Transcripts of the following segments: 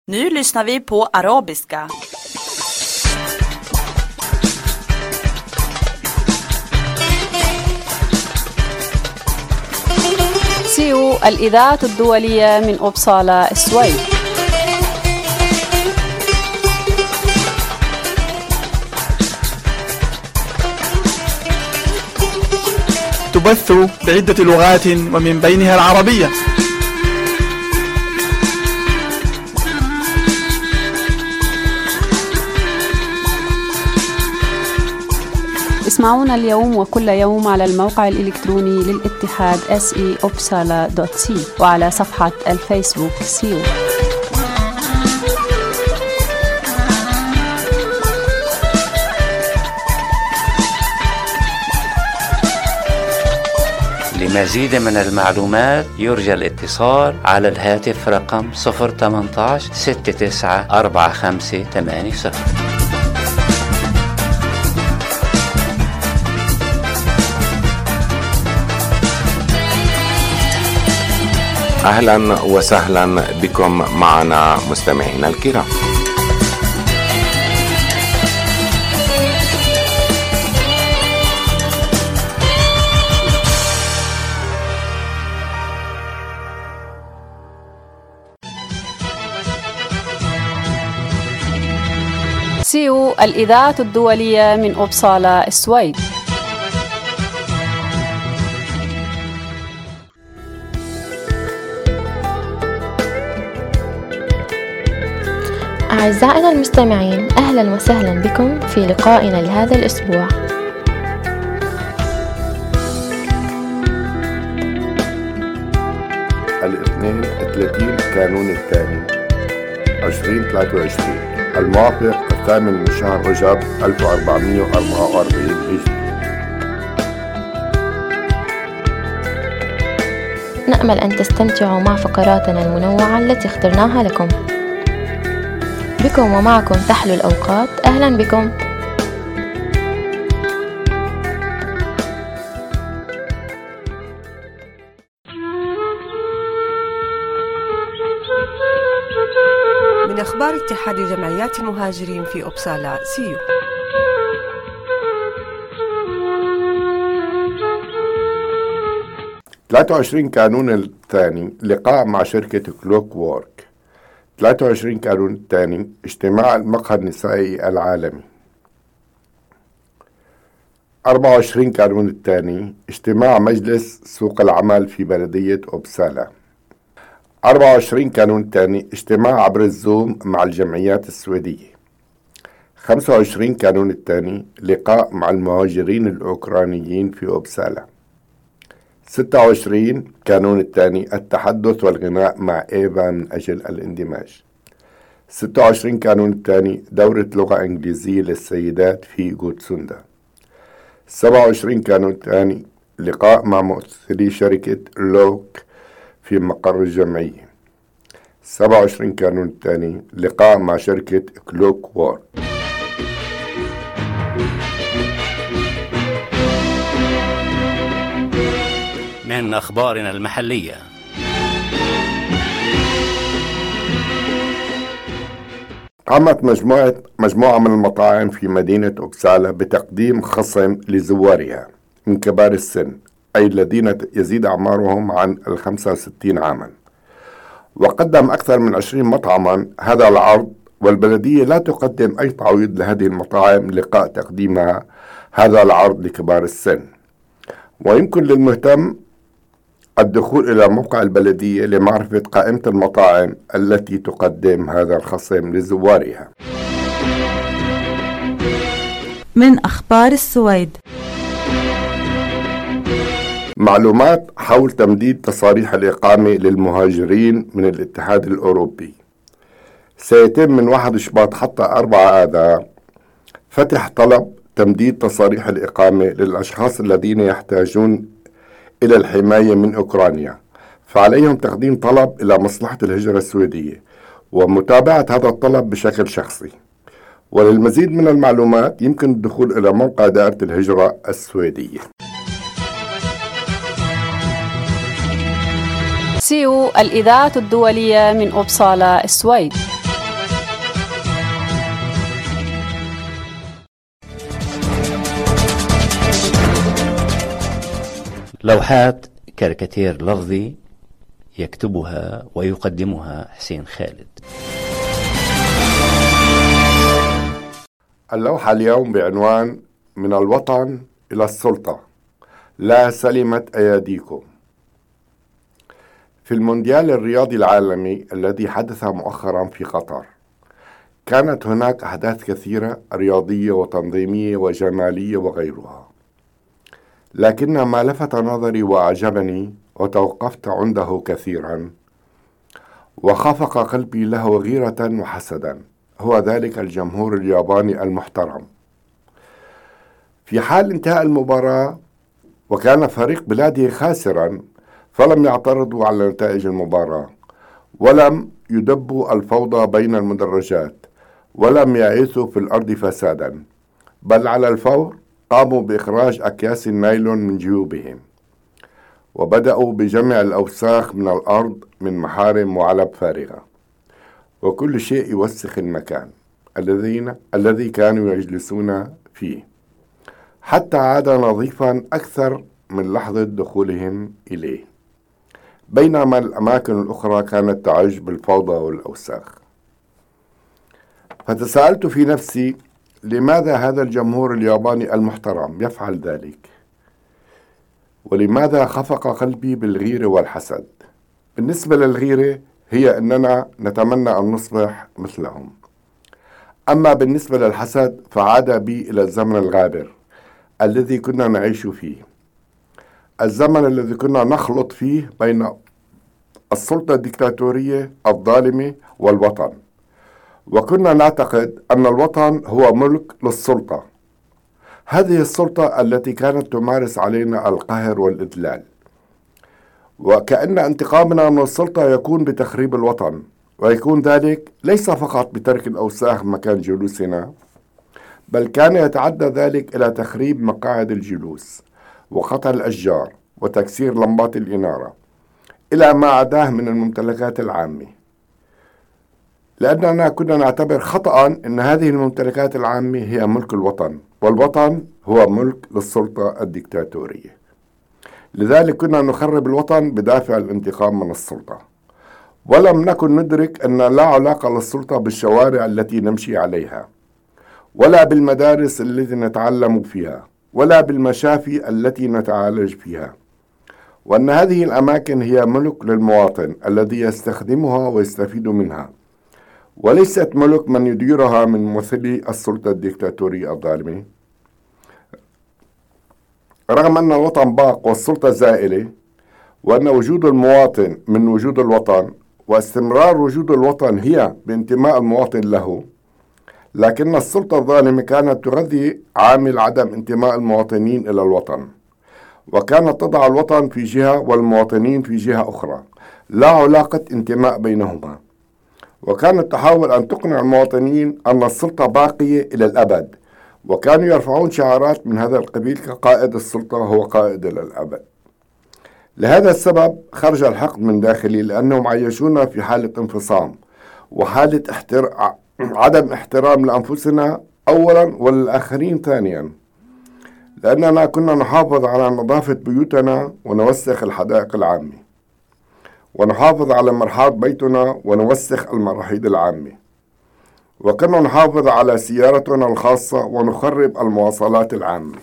Nu lyssnar vi på arabiska. سيو الإذاعة الدولية من أوبسالا السويد. تبث بعدة لغات ومن بينها العربية. اسمعونا اليوم وكل يوم على الموقع الإلكتروني للاتحاد se.opsala.c وعلى صفحة الفيسبوك سيو. لمزيد من المعلومات يرجى الاتصال على الهاتف رقم 018 69 45 80. أهلا وسهلا بكم معنا مستمعينا الكرام. سيو الإذاعة الدولية من أوبسالا السويد. أعزائنا المستمعين، أهلا وسهلا بكم في لقائنا لهذا الأسبوع. الاثنين 30 كانون الثاني 2023 الموافق 8 من شهر رجب 1444 هجري. نأمل أن تستمتعوا مع فقراتنا المنوعة التي اخترناها لكم. بكم ومعكم تحلو الأوقات. أهلا بكم. من أخبار اتحاد جمعيات المهاجرين في أوبسالا سيو. ال 23 كانون الثاني لقاء مع شركة كلوك وورك. 23 كانون الثاني اجتماع المقهى النسائي العالمي. 24 كانون الثاني اجتماع مجلس سوق العمل في بلدية أوبسالا. 24 كانون الثاني اجتماع عبر الزوم مع الجمعيات السويدية. 25 كانون الثاني لقاء مع المهاجرين الأوكرانيين في أوبسالا. 26 كانون الثاني التحدث والغناء مع إيفا من أجل الاندماج. 26 كانون الثاني دورة لغة إنجليزية للسيدات في جوتسوندا. 27 كانون الثاني لقاء مع ممثلي شركة لوك في مقر الجمعية. 27 كانون الثاني لقاء مع شركة كلوك وورك. من أخبارنا المحلية، قامت مجموعة من المطاعم في مدينة أوبسالا بتقديم خصم لزوارها من كبار السن، أي الذين يزيد أعمارهم عن 65 عاما. وقدم أكثر من 20 مطعما هذا العرض، والبلدية لا تقدم أي تعويض لهذه المطاعم لقاء تقديمها هذا العرض لكبار السن. ويمكن للمهتم الدخول إلى موقع البلدية لمعرفة قائمة المطاعم التي تقدم هذا الخصم لزوارها. من أخبار السويد، معلومات حول تمديد تصاريح الإقامة للمهاجرين من الاتحاد الأوروبي. سيتم من 1 شباط حتى 4 آذار فتح طلب تمديد تصاريح الإقامة للأشخاص الذين يحتاجون إلى الحماية من أوكرانيا، فعليهم تقديم طلب إلى مصلحة الهجرة السويدية ومتابعة هذا الطلب بشكل شخصي. وللمزيد من المعلومات يمكن الدخول إلى موقع دائرة الهجرة السويدية. سيو الإذاعة الدولية من أوبسالا السويد. لوحات كاريكاتير لفظي يكتبها ويقدمها حسين خالد. اللوحة اليوم بعنوان من الوطن إلى السلطة، لا سلمت أياديكم. في المونديال الرياضي العالمي الذي حدث مؤخرا في قطر، كانت هناك أحداث كثيرة رياضية وتنظيمية وجمالية وغيرها، لكن ما لفت نظري وأعجبني وتوقفت عنده كثيرا وخفق قلبي له غيرة وحسدا هو ذلك الجمهور الياباني المحترم. في حال انتهاء المباراة وكان فريق بلاده خاسرا، فلم يعترضوا على نتائج المباراة، ولم يدبوا الفوضى بين المدرجات، ولم يعيثوا في الأرض فسادا، بل على الفور قاموا بإخراج أكياس النايلون من جيوبهم، وبدأوا بجمع الأوساخ من الأرض من محارم وعلب فارغة وكل شيء يوسخ المكان الذي كانوا يجلسون فيه، حتى عاد نظيفا أكثر من لحظة دخولهم إليه، بينما الأماكن الأخرى كانت تعج بالفوضى والأوساخ. فتساءلت في نفسي، لماذا هذا الجمهور الياباني المحترم يفعل ذلك؟ ولماذا خفق قلبي بالغيرة والحسد؟ بالنسبة للغيرة هي أننا نتمنى أن نصبح مثلهم، أما بالنسبة للحسد فعاد بي إلى الزمن الغابر الذي كنا نعيش فيه، الزمن الذي كنا نخلط فيه بين السلطة الديكتاتورية الظالمة والوطن، وكنا نعتقد أن الوطن هو ملك للسلطة، هذه السلطة التي كانت تمارس علينا القهر والإذلال، وكأن انتقامنا من السلطة يكون بتخريب الوطن، ويكون ذلك ليس فقط بترك الأوساخ مكان جلوسنا، بل كان يتعدى ذلك إلى تخريب مقاعد الجلوس وقطع الأشجار وتكسير لمبات الإنارة إلى ما عداه من الممتلكات العامة، لأننا كنا نعتبر خطأ أن هذه الممتلكات العامة هي ملك الوطن، والوطن هو ملك للسلطة الديكتاتورية. لذلك كنا نخرب الوطن بدافع الانتقام من السلطة، ولم نكن ندرك أن لا علاقة للسلطة بالشوارع التي نمشي عليها، ولا بالمدارس التي نتعلم فيها، ولا بالمشافي التي نتعالج فيها، وأن هذه الأماكن هي ملك للمواطن الذي يستخدمها ويستفيد منها، وليست ملك من يديرها من ممثلي السلطة الديكتاتورية الظالمة. رغم أن الوطن باق والسلطة زائلة، وأن وجود المواطن من وجود الوطن، واستمرار وجود الوطن هي بانتماء المواطن له، لكن السلطة الظالمة كانت تغذي عامل عدم انتماء المواطنين إلى الوطن، وكانت تضع الوطن في جهة والمواطنين في جهة أخرى، لا علاقة انتماء بينهما، وكانت تحاول أن تقنع المواطنين أن السلطة باقية إلى الأبد، وكانوا يرفعون شعارات من هذا القبيل كقائد السلطة هو قائد إلى الأبد. لهذا السبب خرج الحقد من داخلي، لأنهم عيشونا في حالة انفصام وحالة عدم احترام لأنفسنا أولا وللآخرين ثانيا، لأننا كنا نحافظ على نظافة بيوتنا ونوسخ الحدائق العامة، ونحافظ على مرحاض بيتنا ونوسخ المراحيض العامة، وكنا نحافظ على سيارتنا الخاصة ونخرب المواصلات العامة،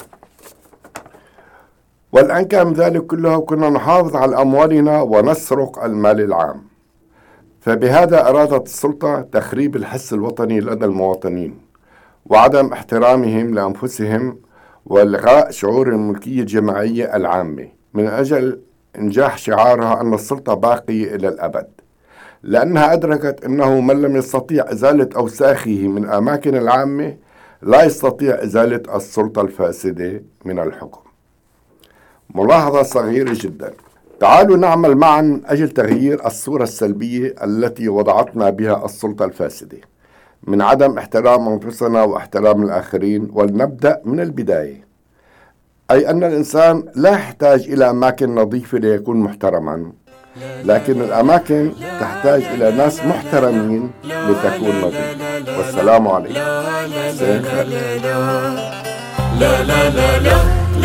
والأنكى من ذلك كله كنا نحافظ على أموالنا ونسرق المال العام. فبهذا أرادت السلطة تخريب الحس الوطني لدى المواطنين وعدم احترامهم لأنفسهم وإلغاء شعور الملكية الجماعية العامة من أجل إنجاح شعارها أن السلطة باقية إلى الأبد، لأنها أدركت أنه من لم يستطيع إزالة أوساخه من الأماكن العامة لا يستطيع إزالة السلطة الفاسدة من الحكم. ملاحظة صغيرة جدا، تعالوا نعمل معا من أجل تغيير الصورة السلبية التي وضعتنا بها السلطة الفاسدة من عدم احترام أنفسنا واحترام الآخرين، ولنبدأ من البداية، أي أن الإنسان لا يحتاج إلى أماكن نظيفة ليكون محترما، لكن الأماكن تحتاج إلى ناس محترمين لتكون نظيفة. والسلام عليكم.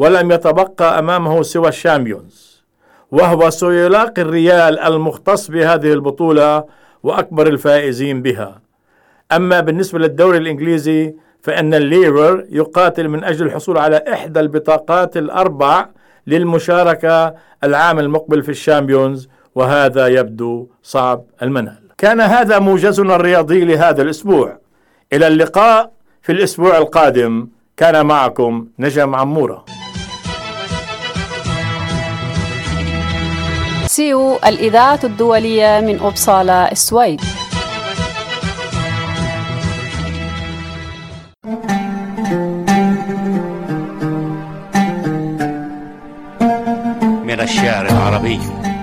ولم يتبقى أمامه سوى الشامبيونز، وهو سيلاقي الريال المختص بهذه البطولة وأكبر الفائزين بها. أما بالنسبة للدوري الإنجليزي فإن الليفر يقاتل من أجل الحصول على إحدى البطاقات الأربع للمشاركة العام المقبل في الشامبيونز، وهذا يبدو صعب المنال. كان هذا موجزنا الرياضي لهذا الأسبوع. إلى اللقاء في الأسبوع القادم. كان معكم نجم عمورة. سيو الإذاعة الدولية من أوبسالا، السويد. من الشعر العربي.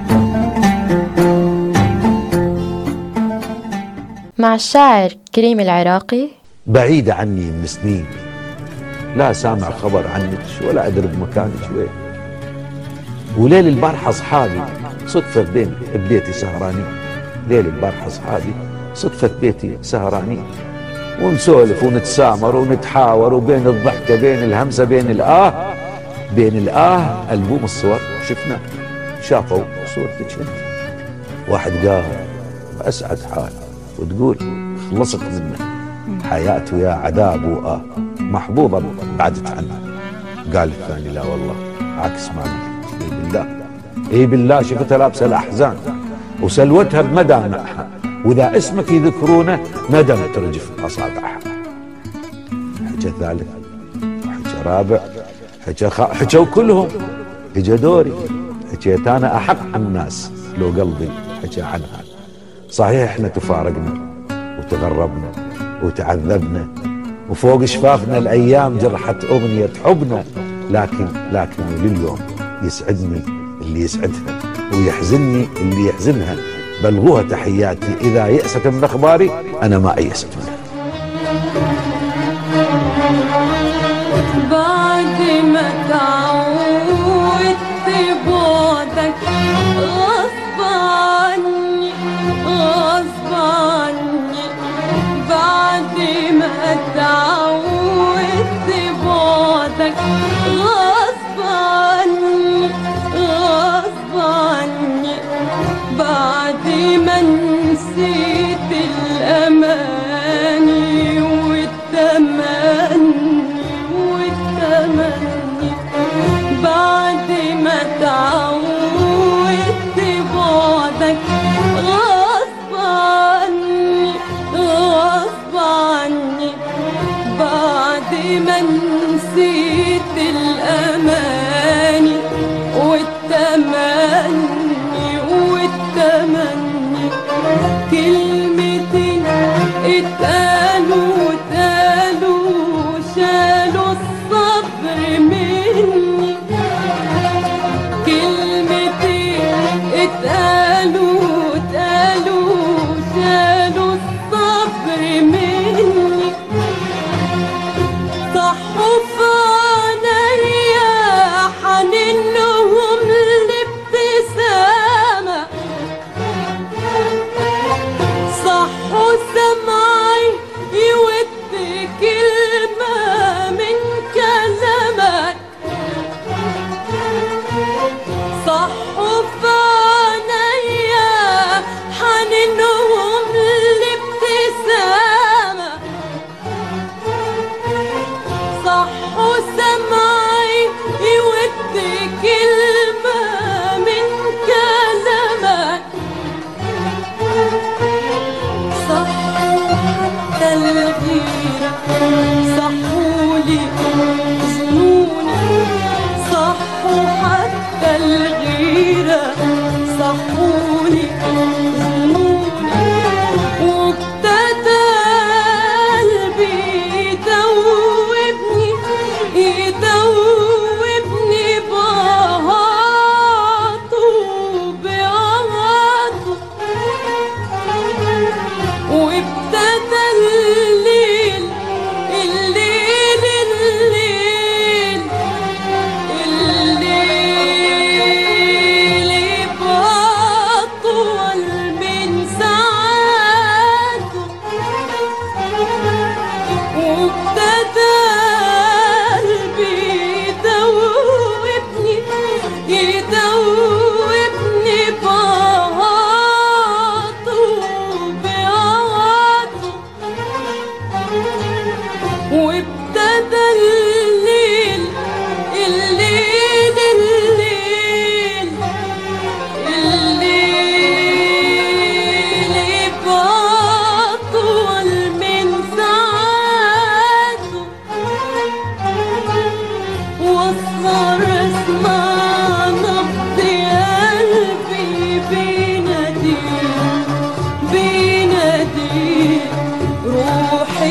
مع الشاعر كريم العراقي. بعيدة عني من سنين، لا سامع خبر عنك ولا أدري بمكانك وين. وليل البارحة أصحابي صدفة ببيتي سهرانين، ليل البارحة أصحابي صدفة بيتي سهرانين، ونسولف ونتسامر ونتحاور، وبين الضحكة بين الهمسة بين الآه ألبوم الصور شفنا، شافوا صورتك انت. واحد قال أسعد حال، وتقول خلصت منه حياته يا عذاب محبوبة بعدت عنه. قال الثاني لا والله عكس ما قلت، اي بالله شفتها لابسه الاحزان وسلوتها بمدامعها، واذا اسمك يذكرونه ندم ترجف اصابعها. حكى ثالث وحكى رابع حكوا كلهم، اجا دوري حكيت انا احق الناس لو قلبي حكى عنها. صحيح احنا تفارقنا وتغربنا وتعذبنا، وفوق شفافنا الايام جرحت اغنيه حبنا، لكن لليوم يسعدني اللي يسعدها ويحزنني اللي يحزنها. بلغوها تحياتي، اذا يأست من اخباري انا ما ايست منها. بعد ما تعودت بعدك غصب عني غصب عني، بعد ما تعودت بعدك غصب عني غصب عني، بعد ما نسيت الأماني والتمني والتمني، بعد ما تعودت بعدك غصب عني غصب عني، بعد ما نسيت الأماني والتمني والتمني، كلمتين اتقالوا شالوا الصبر مني، كلمتين اتقالوا شالوا الصبر مني، صحوا في عينيا حنينهم الابتسامة، صحوا سمعي يود كلمة من كلامك، صحوا في عينيا حنينهم الابتسامة، صحوا سمعي يود كلمة من كلامك، صحوا حتى الغيرة صحوا لي ظنوني، صحوا حتى الغيرة صحوا لي ظنوني، وابتدى قلبي يدوبني بهاته بهاته، وابتدى الليل الليل الليل الليل بأطول من ساعاته، وابتدى قلبي يدوب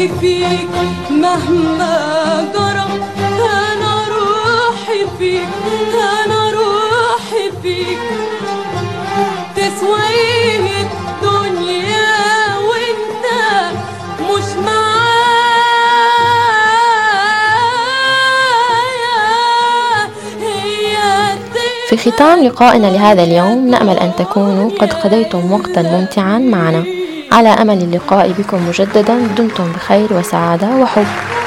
روحي فيك مهما جرى، أنا روحي فيك، أنا روحي فيك، تسويني الدنيا وانت مش معايا. في ختام لقائنا لهذا اليوم نأمل أن تكونوا قد قضيتم وقتا ممتعا معنا، على أمل اللقاء بكم مجددا. دمتم بخير وسعادة وحب.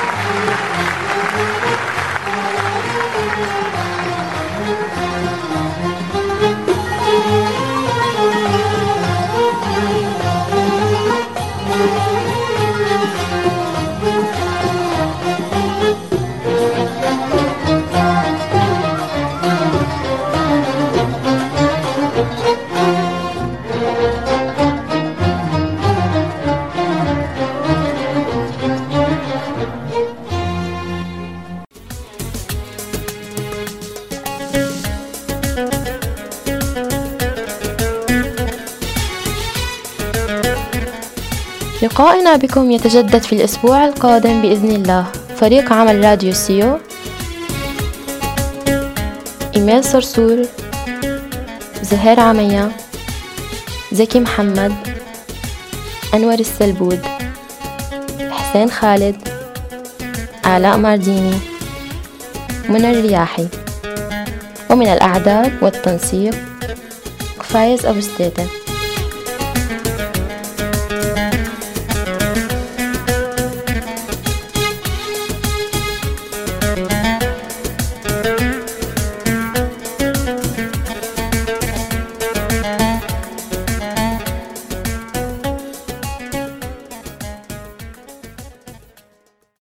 لقائنا بكم يتجدد في الأسبوع القادم بإذن الله. فريق عمل راديو سيو: إيميل صرصور، زهير عمية، زكي محمد، أنور السلبود، حسين خالد، آلاء مارديني، منى الرياحي. ومن الأعداد والتنسيق فايز أبو ستيتة.